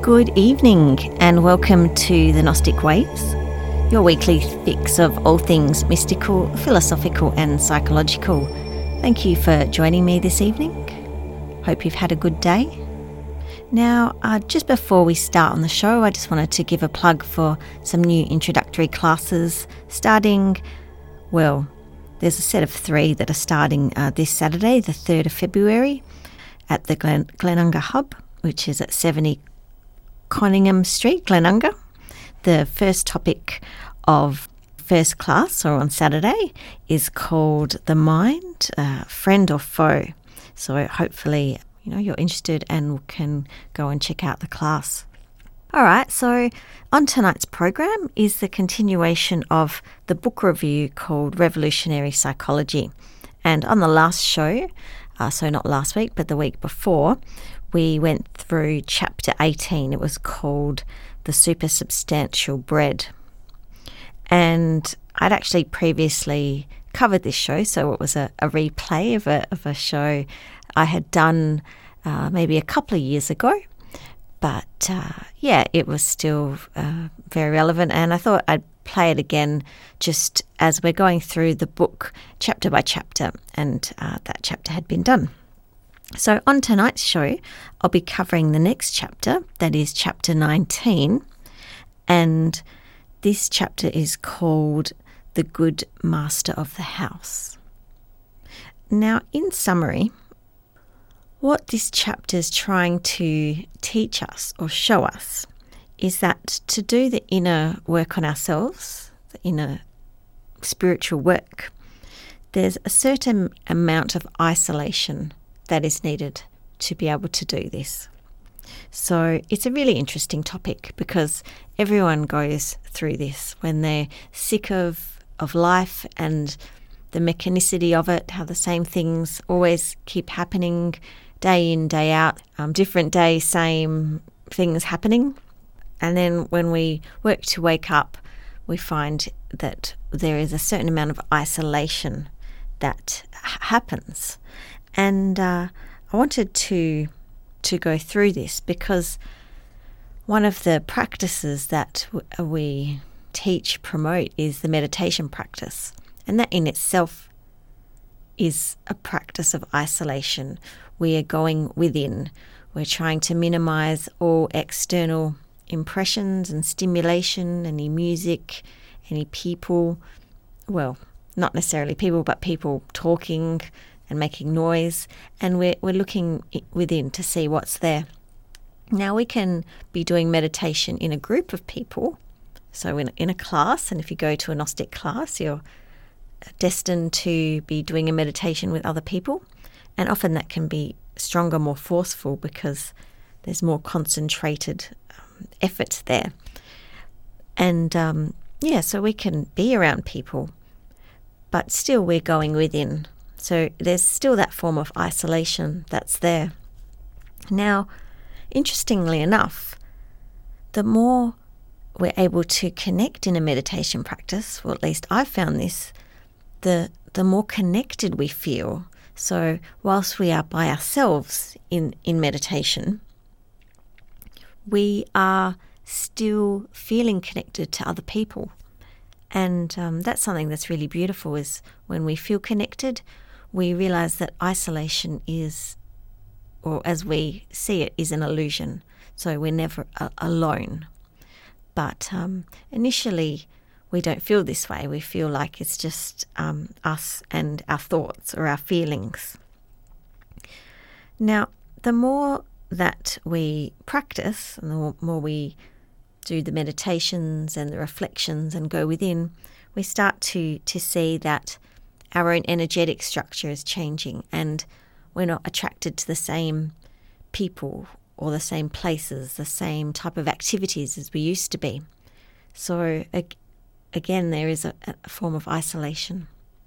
Good evening and welcome to the Gnostic Waves, your weekly fix of all things mystical, philosophical and psychological. Thank you for joining me this evening. Hope you've had a good day. Now, just before we start on the show, I just wanted to give a plug for some new introductory classes starting, well, there's a set of 3 that are starting this Saturday, the 3rd of February, at the Glenunga Hub, which is at 70 Conyngham Street, Glenunga. The first topic of first class, or on Saturday, is called The Mind, Friend or Foe. So hopefully, you're interested and can go and check out the class. All right, so on tonight's program is the continuation of the book review called Revolutionary Psychology. And on the last show, so not last week, but the week before, we went through chapter 18. It was called The Supersubstantial Bread. And I'd actually previously covered this show, so it was a replay of a show I had done maybe a couple of years ago. But it was still very relevant, and I thought I'd play it again just as we're going through the book chapter by chapter, and that chapter had been done. So on tonight's show, I'll be covering the next chapter, that is chapter 19, and this chapter is called The Good Master of the House. Now, in summary, what this chapter is trying to teach us or show us is that to do the inner work on ourselves, the inner spiritual work, there's a certain amount of isolation that is needed to be able to do this. So it's a really interesting topic because everyone goes through this when they're sick of life and the mechanicity of it, how the same things always keep happening day in, day out, different days, same things happening. And then when we work to wake up, we find that there is a certain amount of isolation that happens. And I wanted to go through this because one of the practices that we promote is the meditation practice. And that in itself is a practice of isolation. We are going within. We're trying to minimize all external impressions and stimulation, any music, any people. Well, not necessarily people, but people talking and making noise, and we're looking within to see what's there. Now, we can be doing meditation in a group of people, so in a class, and if you go to a Gnostic class, you're destined to be doing a meditation with other people, and often that can be stronger, more forceful, because there's more concentrated effort there. And so we can be around people, but still we're going within. So there's still that form of isolation that's there. Now, interestingly enough, the more we're able to connect in a meditation practice, or at least I've found this, the more connected we feel. So whilst we are by ourselves in meditation, we are still feeling connected to other people. And that's something that's really beautiful, is when we feel connected, we realize that isolation is, or as we see it, is an illusion. So we're never alone. But initially, we don't feel this way. We feel like it's just us and our thoughts or our feelings. Now, the more that we practice, and the more we do the meditations and the reflections and go within, we start to see that our own energetic structure is changing, and we're not attracted to the same people or the same places, the same type of activities as we used to be. So again, there is a form of isolation.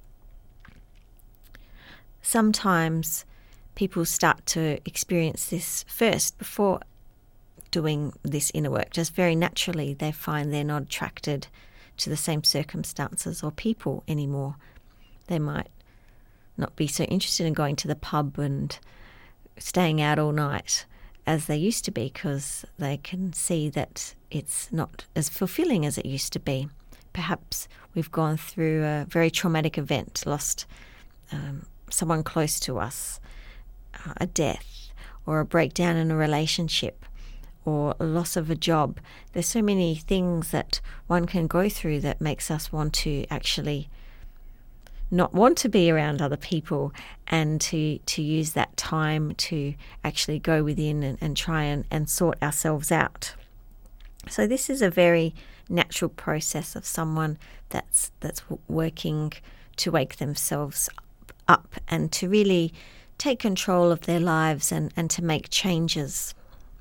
Sometimes people start to experience this first before doing this inner work. Just very naturally, they find they're not attracted to the same circumstances or people anymore. They might not be so interested in going to the pub and staying out all night as they used to be, because they can see that it's not as fulfilling as it used to be. Perhaps we've gone through a very traumatic event, lost someone close to us, a death, or a breakdown in a relationship, or a loss of a job. There's so many things that one can go through that makes us want to actually not want to be around other people, and to use that time to actually go within and try and sort ourselves out. So this is a very natural process of someone that's working to wake themselves up and to really take control of their lives and to make changes.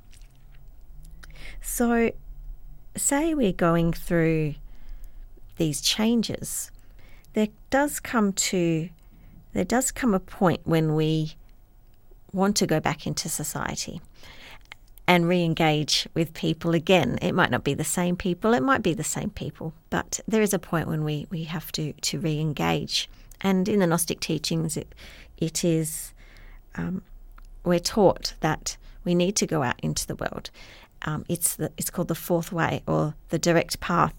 So say we're going through these changes, there does come a point when we want to go back into society and re-engage with people again. It might not be the same people, it might be the same people, but there is a point when we have to re-engage. And in the Gnostic teachings, it is we're taught that we need to go out into the world. It's called the fourth way, or the direct path.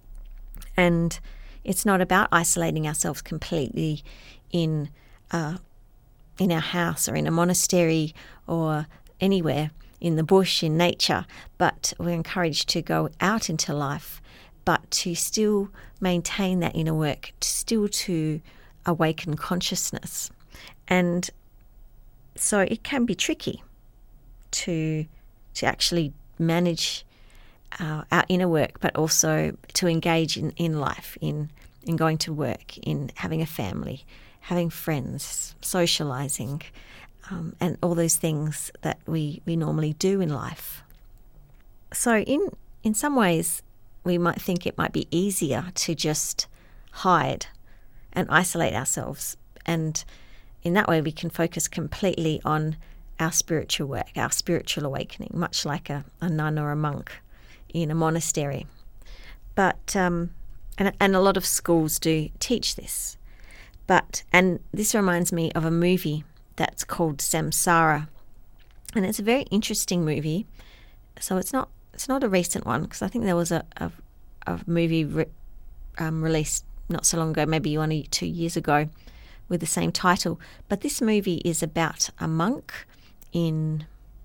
And it's not about isolating ourselves completely in our house or in a monastery or anywhere in the bush, in nature, but we're encouraged to go out into life, but to still maintain that inner work, still to awaken consciousness. And so it can be tricky to actually manage our inner work, but also to engage in life, in going to work, in having a family, having friends, socializing, and all those things that we normally do in life. So in some ways, we might think it might be easier to just hide and isolate ourselves. And in that way, we can focus completely on our spiritual work, our spiritual awakening, much like a nun or a monk in a monastery. But and a lot of schools do teach this. And this reminds me of a movie that's called Samsara, and it's a very interesting movie. So it's not a recent one, because I think there was a movie released not so long ago, maybe 1 or 2 years ago, with the same title. But this movie is about a monk in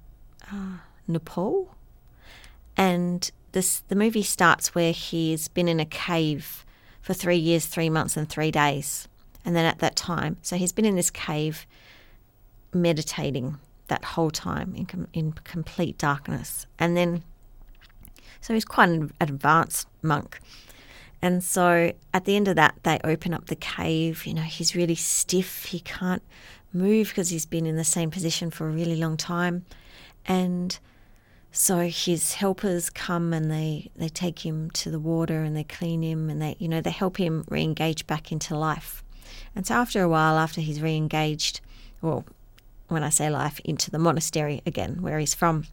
Nepal, and the movie starts where he's been in a cave for 3 years, 3 months and 3 days. And then at that time, so he's been in this cave meditating that whole time in complete darkness. And then, so he's quite an advanced monk. And so at the end of that, they open up the cave. He's really stiff. He can't move because he's been in the same position for a really long time. And so his helpers come and they take him to the water and they clean him and they help him re-engage back into life. And so after a while, after he's re-engaged, well, when I say life, into the monastery again, where he's from,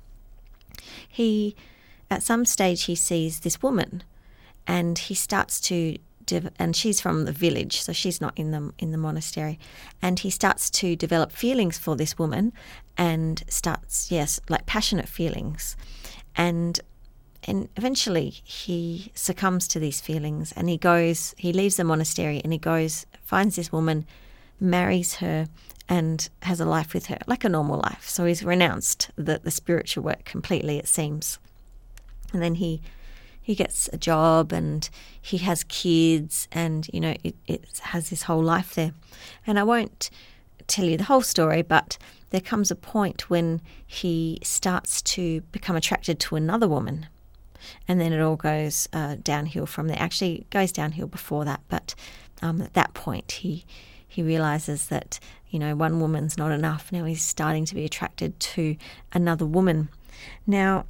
at some stage he sees this woman, and he starts to, and she's from the village, so she's not in the monastery, and he starts to develop feelings for this woman, and starts, like passionate feelings, and eventually he succumbs to these feelings, and he leaves the monastery and he goes, finds this woman, marries her, and has a life with her, like a normal life. So he's renounced the spiritual work completely, it seems. And then he gets a job and he has kids, and it has his whole life there. And I won't tell you the whole story, but there comes a point when he starts to become attracted to another woman, and then it all goes downhill from there. Actually, it goes downhill before that, but at that point he realizes that one woman's not enough. Now he's starting to be attracted to another woman. Now,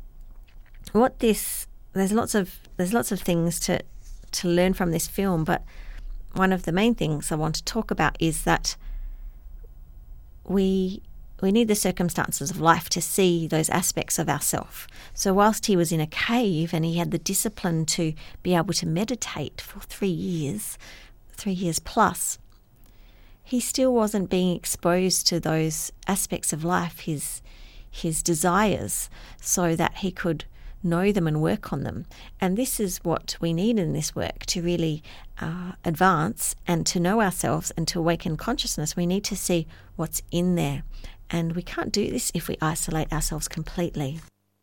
there's lots of things to learn from this film, but one of the main things I want to talk about is that we need the circumstances of life to see those aspects of ourselves. So whilst he was in a cave and he had the discipline to be able to meditate for 3 years plus, he still wasn't being exposed to those aspects of life, his his desires so that he could know them and work on them. And this is what we need in this work to really advance and to know ourselves and to awaken consciousness. We need to see what's in there. And we can't do this if we isolate ourselves completely.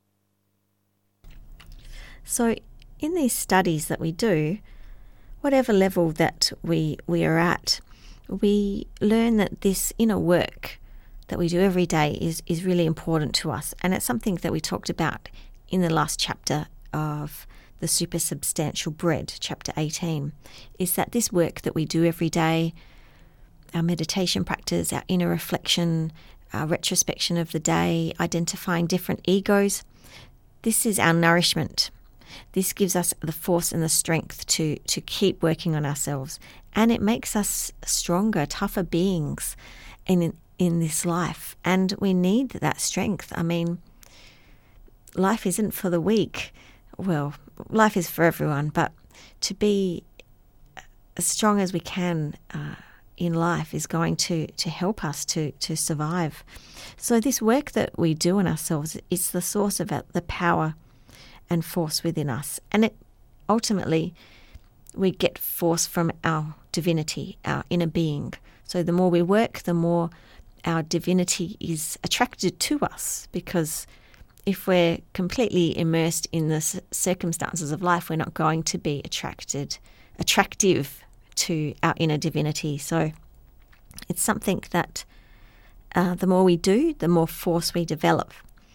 So in these studies that we do, whatever level that we are at, we learn that this inner work that we do every day is really important to us. And it's something that we talked about in the last chapter of the Supersubstantial Bread, chapter 18, is that this work that we do every day, our meditation practice, our inner reflection, our retrospection of the day, identifying different egos, this is our nourishment. This gives us the force and the strength to keep working on ourselves. And it makes us stronger, tougher beings in this life. And we need that strength. I mean, life isn't for the weak. Well, life is for everyone, but to be as strong as we can in life is going to help us to survive. So this work that we do on ourselves is the source of the power and force within us. And it ultimately, we get force from our divinity, our inner being. So the more we work, the more our divinity is attracted to us, because if we're completely immersed in the circumstances of life, we're not going to be attractive to our inner divinity. So it's something that the more we do, the more force we develop.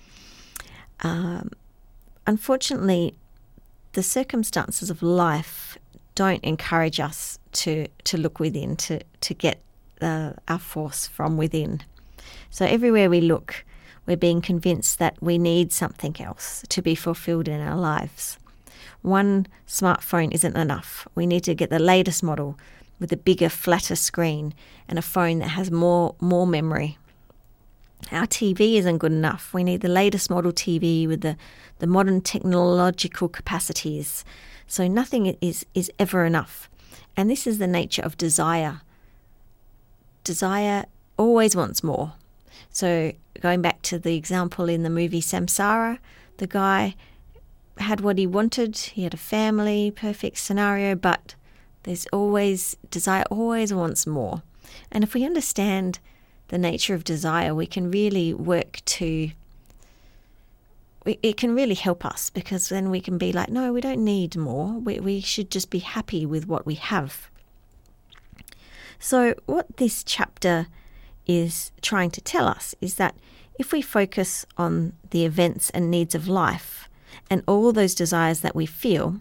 Unfortunately, the circumstances of life don't encourage us to look within, to get our force from within. So everywhere we look, we're being convinced that we need something else to be fulfilled in our lives. One smartphone isn't enough. We need to get the latest model with a bigger, flatter screen and a phone that has more memory. Our TV isn't good enough. We need the latest model TV with the modern technological capacities. So nothing is ever enough. And this is the nature of desire. Desire always wants more. So going back to the example in the movie Samsara, the guy had what he wanted. He had a family, perfect scenario, but there's always, desire always wants more. And if we understand the nature of desire, we can really work it can really help us, because then we can be like, no, we don't need more. We should just be happy with what we have. So what this chapter is trying to tell us is that if we focus on the events and needs of life and all those desires that we feel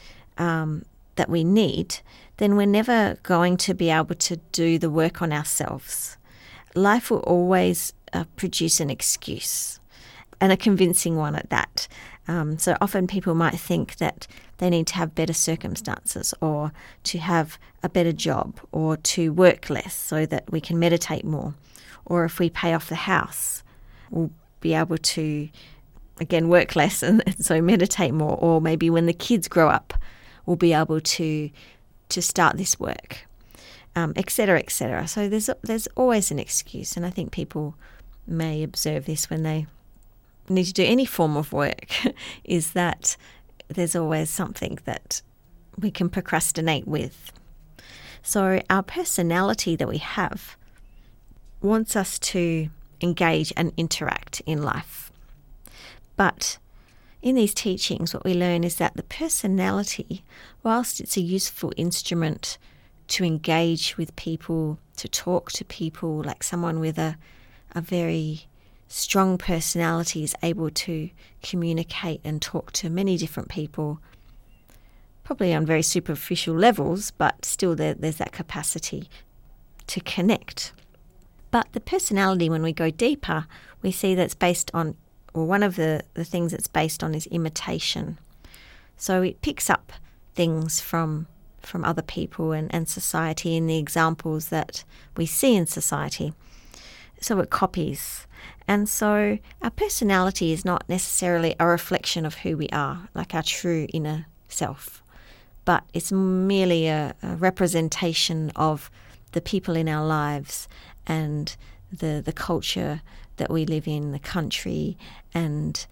that we need, then we're never going to be able to do the work on ourselves. Life will always produce an excuse, and a convincing one at that. So often people might think that they need to have better circumstances, or to have a better job, or to work less so that we can meditate more. Or if we pay off the house, we'll be able to, again, work less and so meditate more. Or maybe when the kids grow up, we'll be able to start this work, et cetera, et cetera. So there's always an excuse, and I think people may observe this when they need to do any form of work, is that there's always something that we can procrastinate with. So our personality that we have wants us to engage and interact in life. But in these teachings, what we learn is that the personality, whilst it's a useful instrument to engage with people, to talk to people, like someone with a very strong personality is able to communicate and talk to many different people, probably on very superficial levels, but still there's that capacity to connect. But the personality, when we go deeper, we see that's based on, or one of the things it's based on is imitation. So it picks up things from other people and society and the examples that we see in society. So it copies. And so our personality is not necessarily a reflection of who we are, like our true inner self, but it's merely a representation of the people in our lives and the culture that we live in, the country, and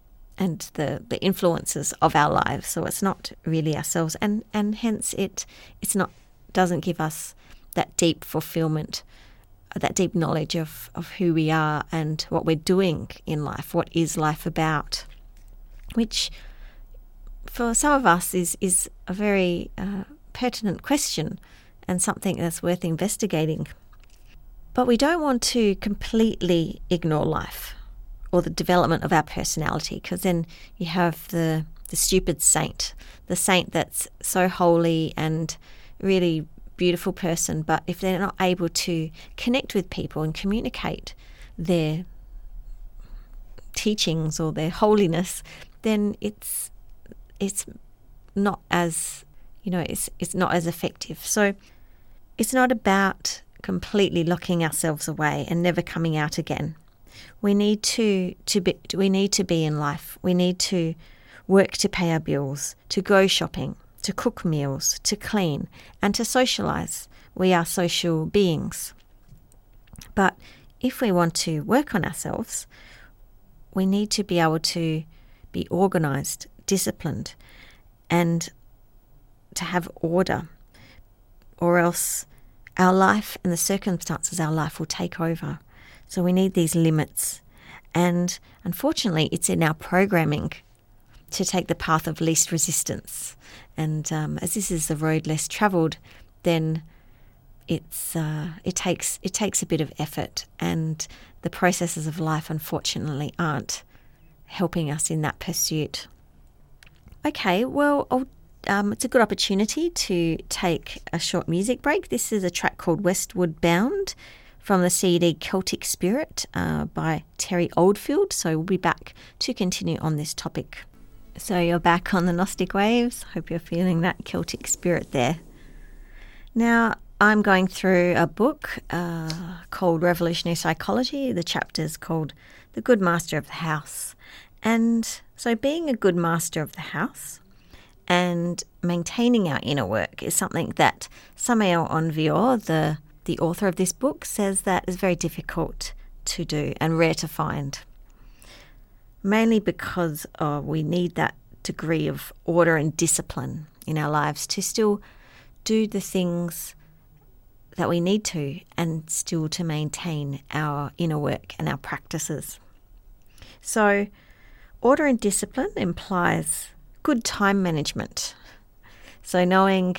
the influences of our lives. So it's not really ourselves, and hence doesn't give us that deep fulfillment, that deep knowledge of who we are and what we're doing in life. What is life about? Which for some of us is a very pertinent question and something that's worth investigating. But we don't want to completely ignore life or the development of our personality, because then you have the stupid saint, the saint that's so holy and really beautiful person, but if they're not able to connect with people and communicate their teachings or their holiness, then it's not as, it's not as effective. So it's not about completely locking ourselves away and never coming out again. We need to be in life. We need to work to pay our bills, to go shopping, to cook meals, to clean, and to socialise. We are social beings. But if we want to work on ourselves, we need to be able to be organised, disciplined, and to have order, or else our life and the circumstances of our life will take over. So we need these limits. And unfortunately, it's in our programming to take the path of least resistance. And as this is the road less travelled, then it takes a bit of effort, and the processes of life, unfortunately, aren't helping us in that pursuit. Okay, well, it's a good opportunity to take a short music break. This is a track called Westward Bound from the CD Celtic Spirit by Terry Oldfield. So we'll be back to continue on this topic. So you're back on the Gnostic Waves. Hope you're feeling that Celtic spirit there. Now, I'm going through a book called Revolutionary Psychology. The chapter's called The Good Master of the House. And so being a good master of the house and maintaining our inner work is something that Samael Aun Weor, the author of this book, says that is very difficult to do and rare to find. Mainly because we need that degree of order and discipline in our lives to still do the things that we need to, and still to maintain our inner work and our practices. So order and discipline implies good time management. So knowing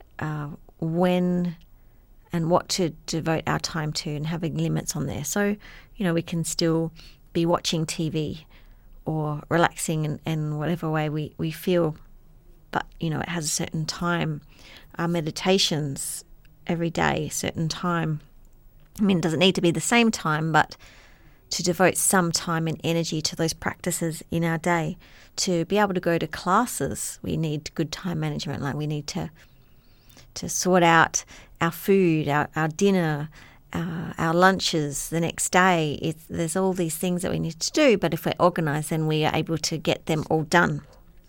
when and what to devote our time to, and having limits on there. So, we can still be watching TV or relaxing in whatever way we feel, but, it has a certain time. Our meditations every day, certain time. It doesn't need to be the same time, but to devote some time and energy to those practices in our day. To be able to go to classes, we need good time management. Like we need to sort out our food, our dinner, our lunches the next day. There's all these things that we need to do, but if we're organised, then we are able to get them all done.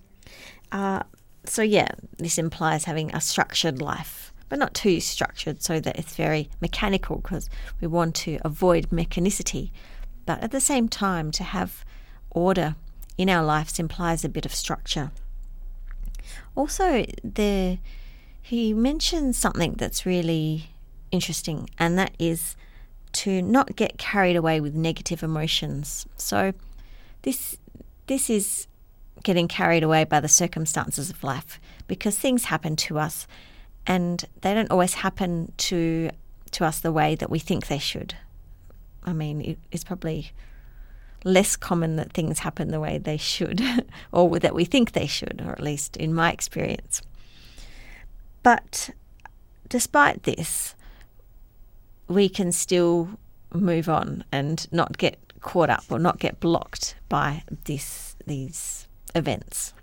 This implies having a structured life, but not too structured so that it's very mechanical, because we want to avoid mechanicity. But at the same time, to have order in our lives implies a bit of structure. Also, he mentions something that's really interesting, and that is to not get carried away with negative emotions. So this is getting carried away by the circumstances of life, because things happen to us and they don't always happen to us the way that we think they should. It's probably less common that things happen the way they should or that we think they should, or at least in my experience. But despite this, we can still move on and not get caught up or not get blocked by these events.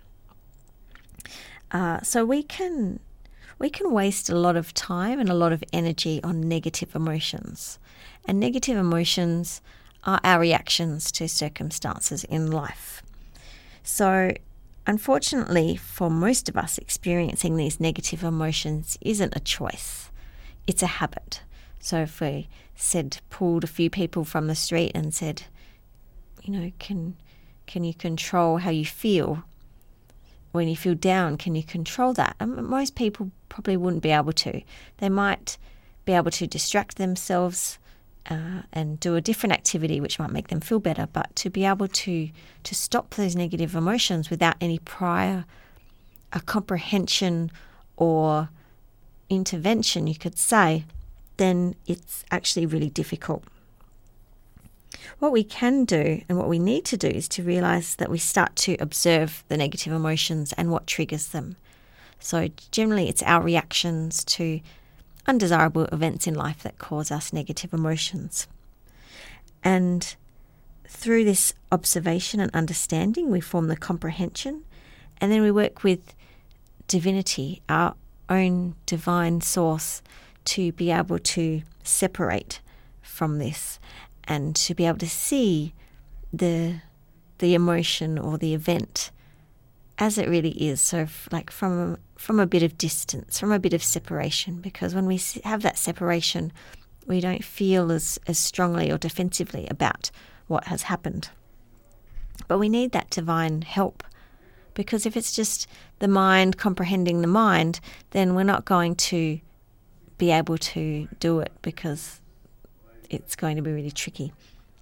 So we can waste a lot of time and a lot of energy on negative emotions. And negative emotions are our reactions to circumstances in life. So unfortunately, for most of us, experiencing these negative emotions isn't a choice. It's a habit. So if we pulled a few people from the street and said, can you control how you feel? When you feel down, can you control that? And most people probably wouldn't be able to. They might be able to distract themselves and do a different activity which might make them feel better, but to be able to stop those negative emotions without any prior comprehension or intervention, you could say, then it's actually really difficult. What we can do and what we need to do is to realise that we start to observe the negative emotions and what triggers them. So generally it's our reactions to undesirable events in life that cause us negative emotions. And through this observation and understanding, we form the comprehension, and then we work with divinity, our own divine source, to be able to separate from this and to be able to see the emotion or the event as it really is. So from a bit of distance, from a bit of separation, because when we have that separation, we don't feel as strongly or defensively about what has happened. But we need that divine help, because if it's just the mind comprehending the mind, then we're not going to be able to do it, because it's going to be really tricky.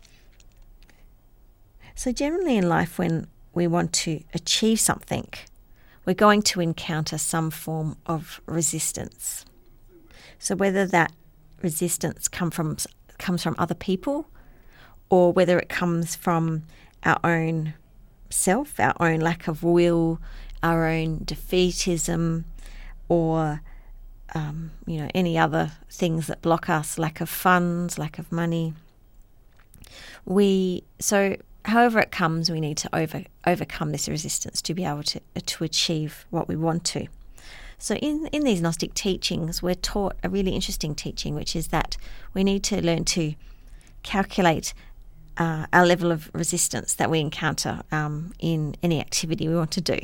So generally in life, when we want to achieve something, we're going to encounter some form of resistance. So whether that resistance comes from other people, or whether it comes from our own self, our own lack of will, our own defeatism, or any other things that block us, lack of funds, lack of money. However it comes, we need to overcome this resistance to be able to achieve what we want to. So in these Gnostic teachings, we're taught a really interesting teaching, which is that we need to learn to calculate our level of resistance that we encounter in any activity we want to do.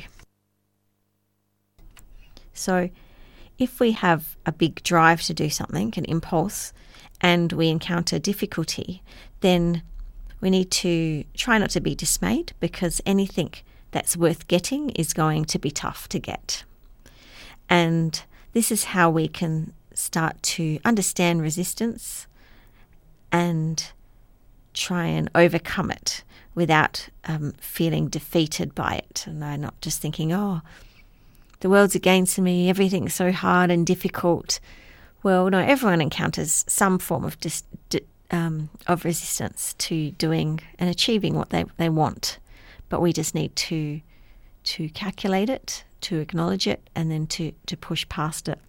So if we have a big drive to do something, an impulse, and we encounter difficulty, then we need to try not to be dismayed, because anything that's worth getting is going to be tough to get. And this is how we can start to understand resistance and try and overcome it without feeling defeated by it. And I'm not just thinking, the world's against me, everything's so hard and difficult. Well, no, everyone encounters some form of resistance to doing and achieving what they want. But we just need to calculate it, to acknowledge it, and then to push past it.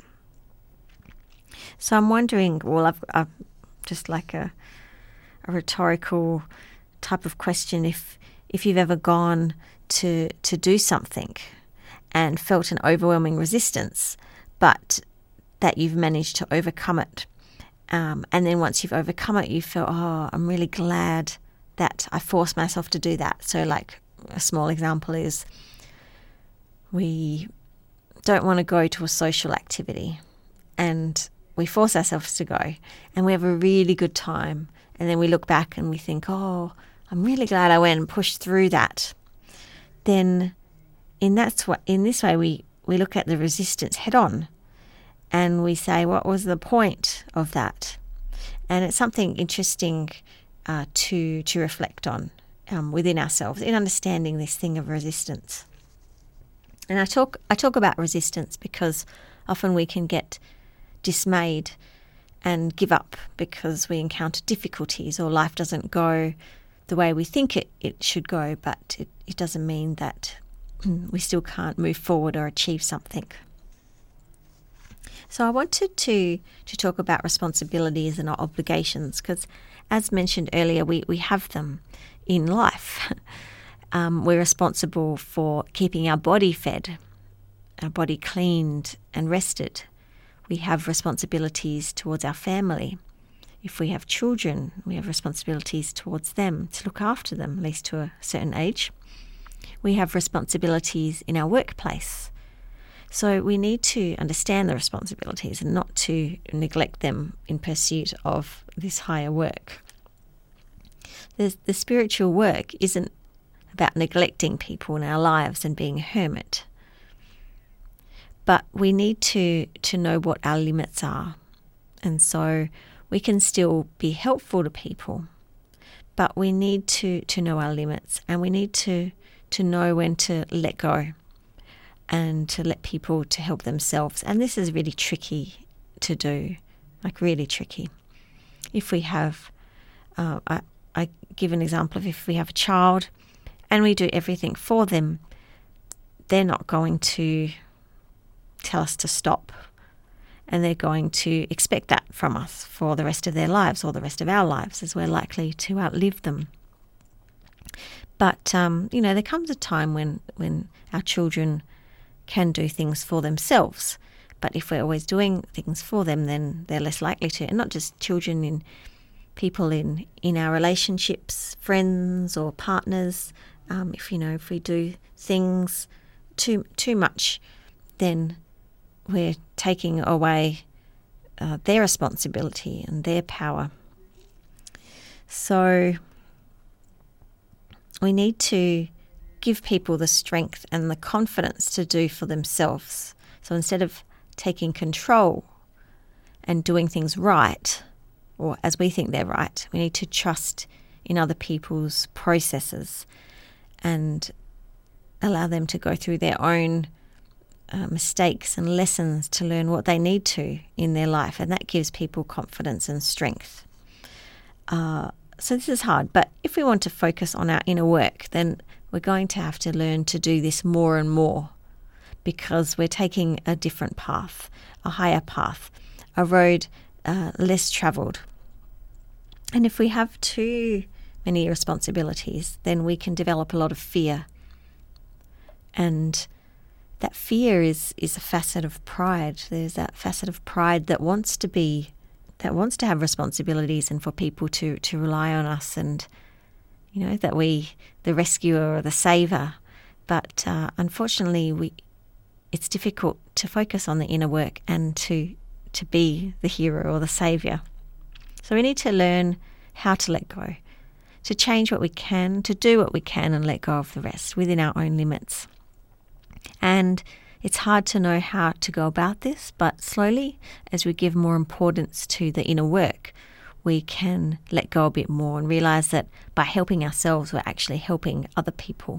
So I'm wondering, I've just like a rhetorical type of question, if you've ever gone to do something and felt an overwhelming resistance, but that you've managed to overcome it. And then once you've overcome it, you feel, I'm really glad that I forced myself to do that. So like a small example is, we don't want to go to a social activity and we force ourselves to go and we have a really good time. And then we look back and we think, I'm really glad I went and pushed through that. Then in this way, we look at the resistance head on and we say, what was the point of that? And it's something interesting to reflect on within ourselves in understanding this thing of resistance. And I talk about resistance because often we can get dismayed and give up because we encounter difficulties or life doesn't go the way we think it should go, but it doesn't mean that we still can't move forward or achieve something. So I wanted to talk about responsibilities and our obligations, because as mentioned earlier, we have them in life. We're responsible for keeping our body fed, our body cleaned and rested. We have responsibilities towards our family. If we have children, we have responsibilities towards them to look after them, at least to a certain age. We have responsibilities in our workplace So we need to understand the responsibilities and not to neglect them in pursuit of this higher work. The spiritual work isn't about neglecting people in our lives and being a hermit. But we need to know what our limits are. And so we can still be helpful to people, but we need to know our limits, and we need to know when to let go and to let people to help themselves. And this is really tricky to do, like really tricky. If we have, I give an example of if we have a child and we do everything for them, they're not going to tell us to stop, and they're going to expect that from us for the rest of their lives or the rest of our lives, as we're likely to outlive them. But, there comes a time when our children can do things for themselves. But if we're always doing things for them, then they're less likely to. And not just children, people in our relationships, friends or partners. If we do things too much, then we're taking away their responsibility and their power. So we need to give people the strength and the confidence to do for themselves. So instead of taking control and doing things right, or as we think they're right, we need to trust in other people's processes and allow them to go through their own mistakes and lessons to learn what they need to in their life, and that gives people confidence and strength. So this is hard, but if we want to focus on our inner work, then we're going to have to learn to do this more and more, because we're taking a different path, a higher path, a road less travelled. And if we have too many responsibilities, then we can develop a lot of fear. And that fear is a facet of pride. There's that facet of pride that wants to have responsibilities and for people to rely on us, and that we the rescuer or the saver. But unfortunately, it's difficult to focus on the inner work and to be the hero or the saviour. So we need to learn how to let go, to change what we can, to do what we can and let go of the rest within our own limits. And it's hard to know how to go about this, but slowly, as we give more importance to the inner work, we can let go a bit more and realise that by helping ourselves, we're actually helping other people.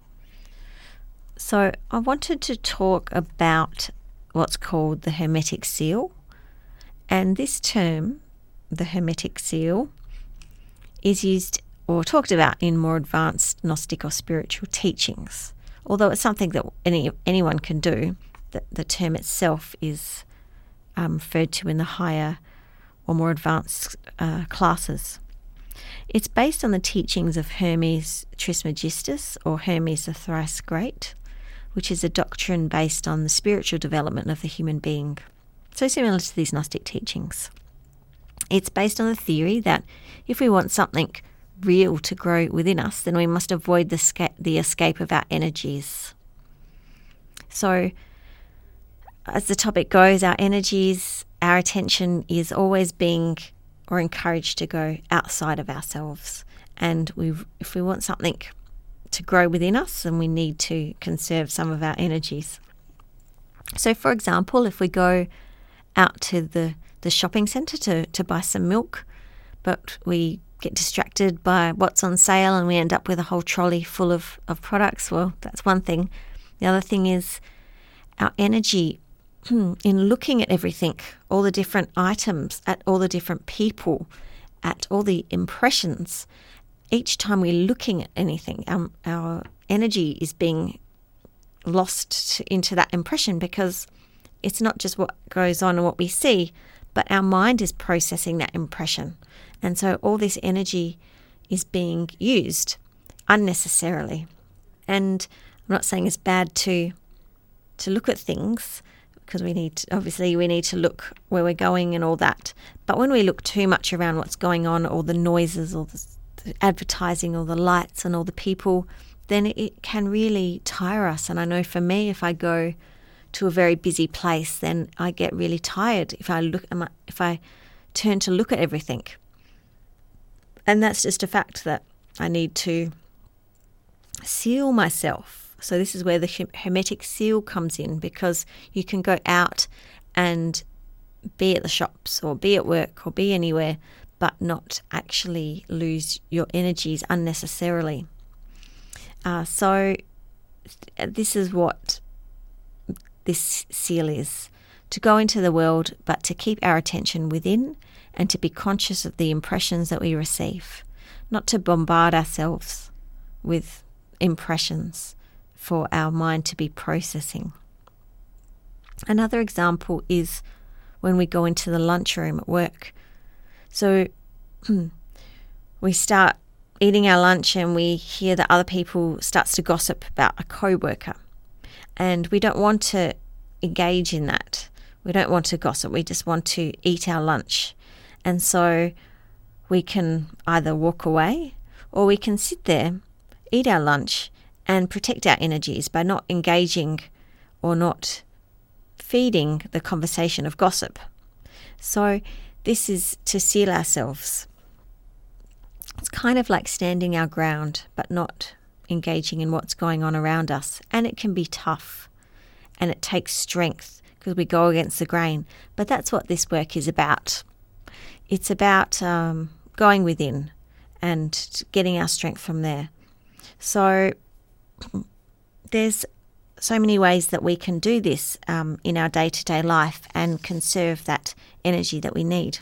So I wanted to talk about what's called the Hermetic Seal. And this term, the Hermetic Seal, is used or talked about in more advanced Gnostic or spiritual teachings. Although it's something that anyone can do, the term itself is referred to in the higher or more advanced classes. It's based on the teachings of Hermes Trismegistus, or Hermes the Thrice Great, which is a doctrine based on the spiritual development of the human being. So similar to these Gnostic teachings. It's based on the theory that if we want something real to grow within us, then we must avoid the escape of our energies. So, as the topic goes, our energies, our attention is always being or encouraged to go outside of ourselves. And if we want something to grow within us, then we need to conserve some of our energies. So, for example, if we go out to the shopping centre to buy some milk, but we get distracted by what's on sale and we end up with a whole trolley full of products, well, that's one thing. The other thing is our energy in looking at everything, all the different items, at all the different people, at all the impressions. Each time we're looking at anything, our energy is being lost into that impression, because it's not just what goes on and what we see, but our mind is processing that impression. And so all this energy is being used unnecessarily. And I'm not saying it's bad to look at things, because we need to look where we're going and all that. But when we look too much around what's going on, all the noises, all the advertising, all the lights and all the people, then it can really tire us. And I know for me, if I go to a very busy place, then I get really tired if I turn to look at everything. And that's just a fact that I need to seal myself. So this is where the hermetic seal comes in, because you can go out and be at the shops or be at work or be anywhere, but not actually lose your energies unnecessarily. So this is what this seal is: to go into the world, but to keep our attention within and to be conscious of the impressions that we receive, not to bombard ourselves with impressions for our mind to be processing. Another example is when we go into the lunchroom at work. So we start eating our lunch and we hear that other people starts to gossip about a co-worker, and we don't want to engage in that. We don't want to gossip. We just want to eat our lunch. And so we can either walk away or we can sit there, eat our lunch, and protect our energies by not engaging or not feeding the conversation of gossip. So this is to seal ourselves. It's kind of like standing our ground, but not engaging in what's going on around us. And it can be tough, and it takes strength because we go against the grain. But that's what this work is about. It's about going within and getting our strength from there. So there's so many ways that we can do this in our day-to-day life and conserve that energy that we need.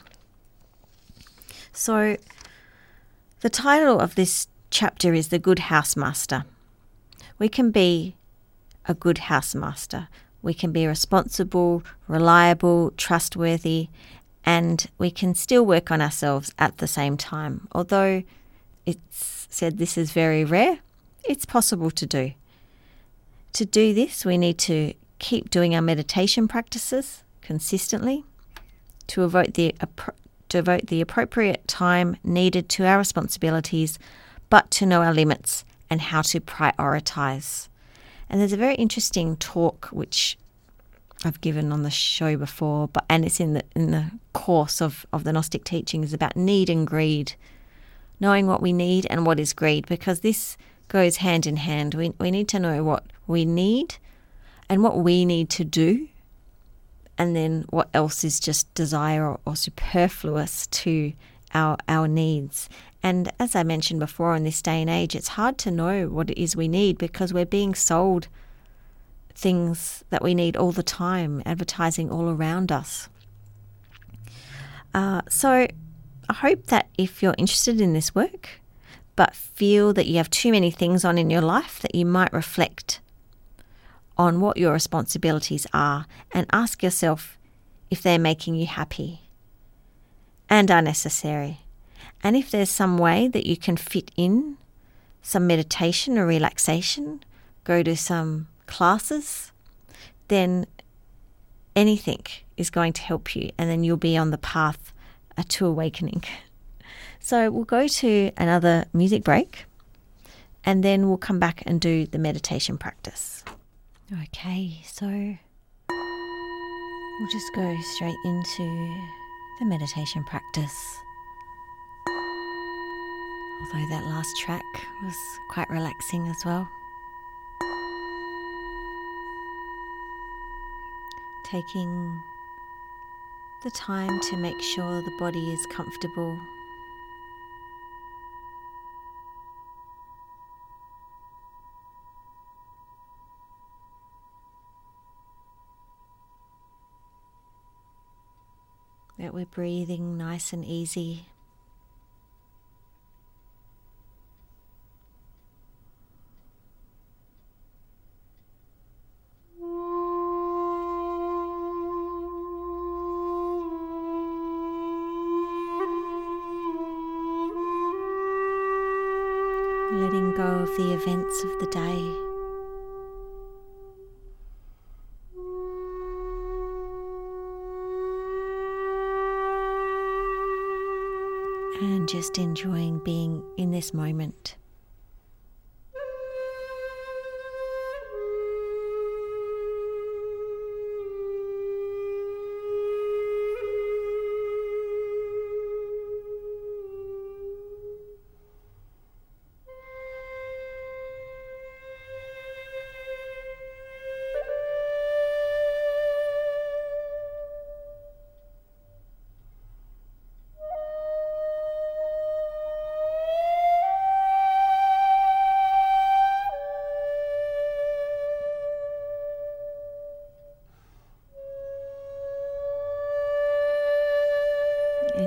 So the title of this chapter is The Good Housemaster. We can be a good housemaster. We can be responsible, reliable, trustworthy, and we can still work on ourselves at the same time. Although it's said this is very rare, it's possible to do. To do this, we need to keep doing our meditation practices consistently, to devote the appropriate time needed to our responsibilities, but to know our limits and how to prioritize. And there's a very interesting talk which I've given on the show before, and it's in the course of the Gnostic teachings about need and greed, knowing what we need and what is greed, because this goes hand in hand. We need to know what we need and what we need to do, and then what else is just desire or superfluous to our needs. And as I mentioned before, in this day and age, it's hard to know what it is we need because we're being sold things that we need all the time, advertising all around us. So I hope that if you're interested in this work, but feel that you have too many things on in your life, that you might reflect on what your responsibilities are and ask yourself if they're making you happy and are necessary. And if there's some way that you can fit in some meditation or relaxation, go to some classes, then anything is going to help you, and then you'll be on the path to awakening. So we'll go to another music break, and then we'll come back and do the meditation practice. Okay, so we'll just go straight into the meditation practice. Although that last track was quite relaxing as well. Taking the time to make sure the body is comfortable. That we're breathing nice and easy. Letting go of the events of the day. And just enjoying being in this moment.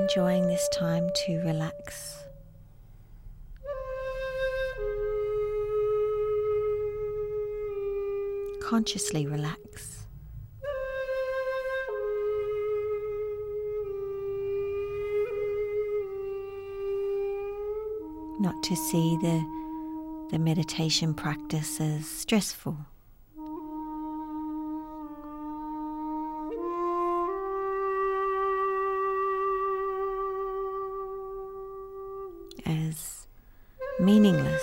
enjoying this time to relax. Consciously relax. Not to see the meditation practice as stressful. As meaningless.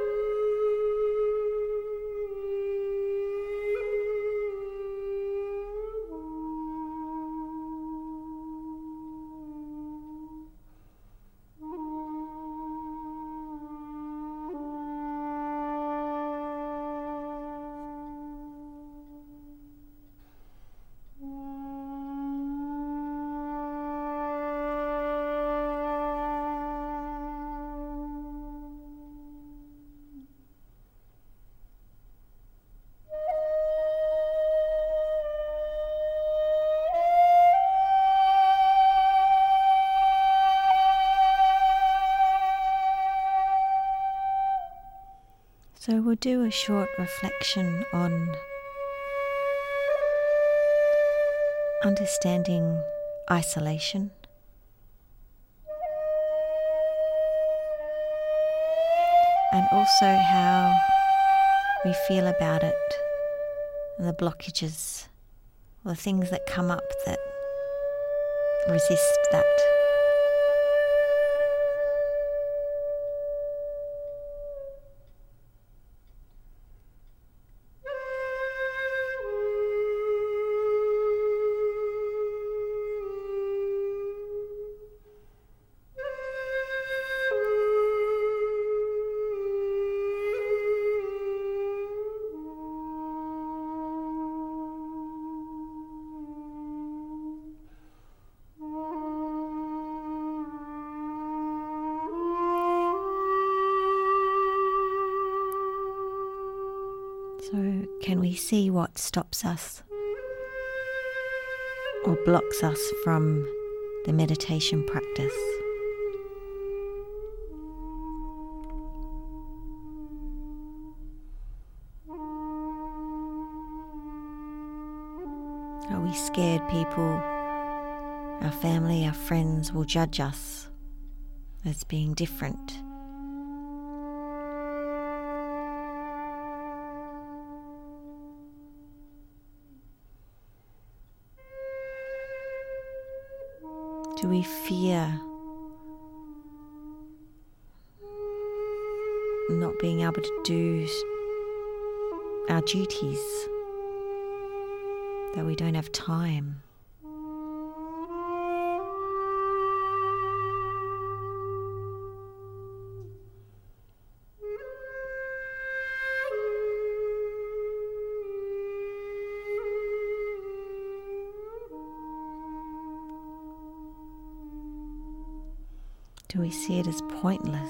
So we'll do a short reflection on understanding isolation, and also how we feel about it, and the blockages, or the things that come up that resist that. So can we see what stops us or blocks us from the meditation practice? Are we scared people, our family, our friends will judge us as being different? Do we fear not being able to do our duties, that we don't have time? Do we see it as pointless?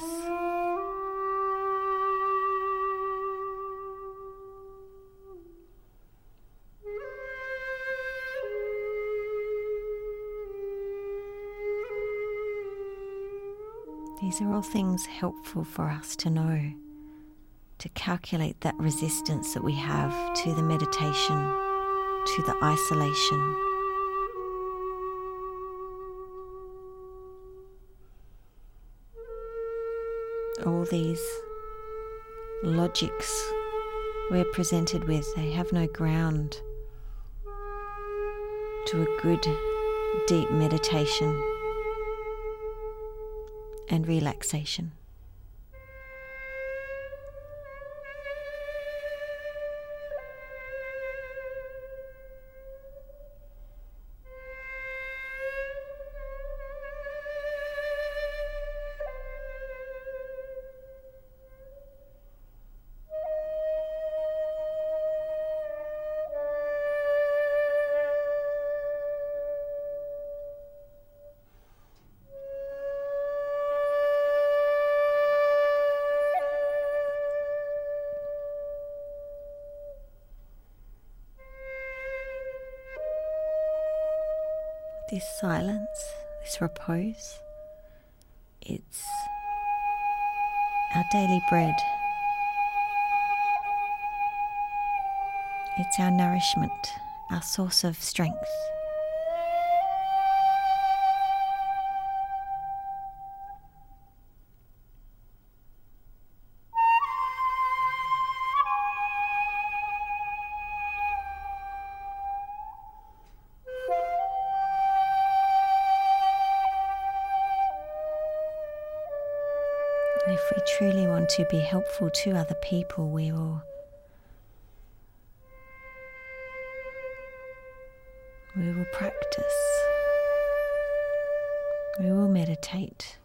These are all things helpful for us to know, to calculate that resistance that we have to the meditation, to the isolation. All these logics we're presented with, they have no ground to a good, deep meditation and relaxation. This silence, this repose. It's our daily bread. It's our nourishment, our source of strength. And if we truly want to be helpful to other people, we will practice. We will meditate.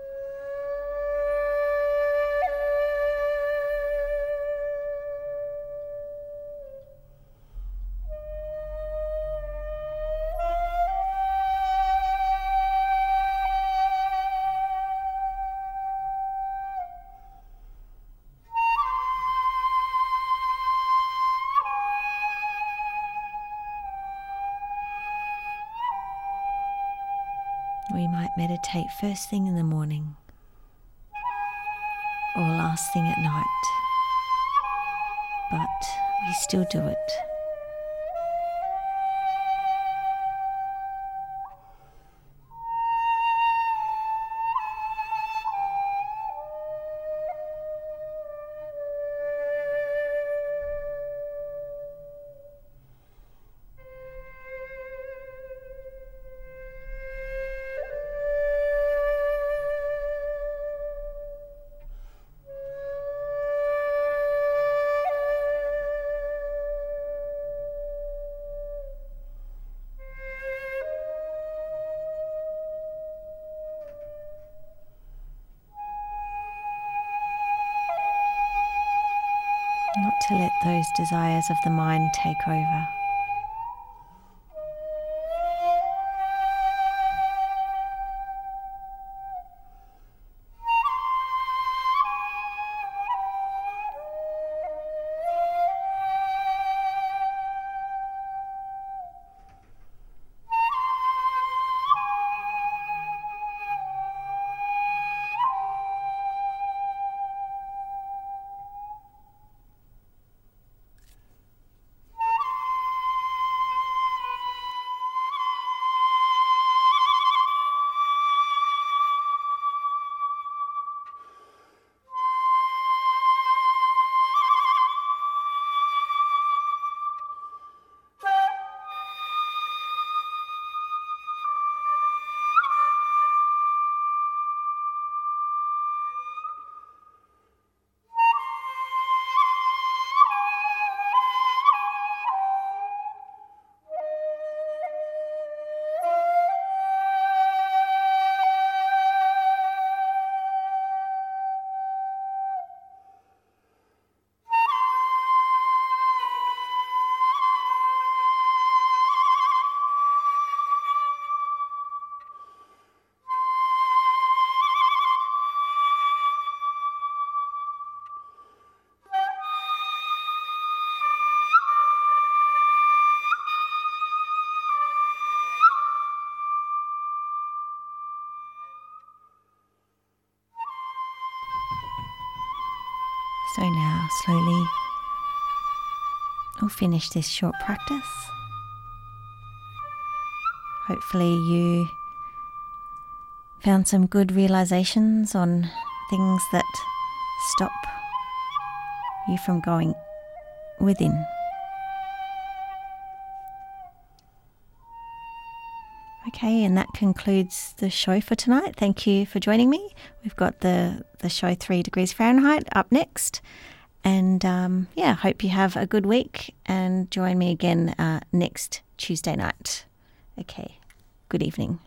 We might meditate first thing in the morning or last thing at night, but we still do it. Not to let those desires of the mind take over. So now, slowly, we'll finish this short practice. Hopefully you found some good realizations on things that stop you from going within. Okay, and that concludes the show for tonight. Thank you for joining me. We've got the show 3 Degrees Fahrenheit up next. And hope you have a good week and join me again next Tuesday night. Okay, good evening.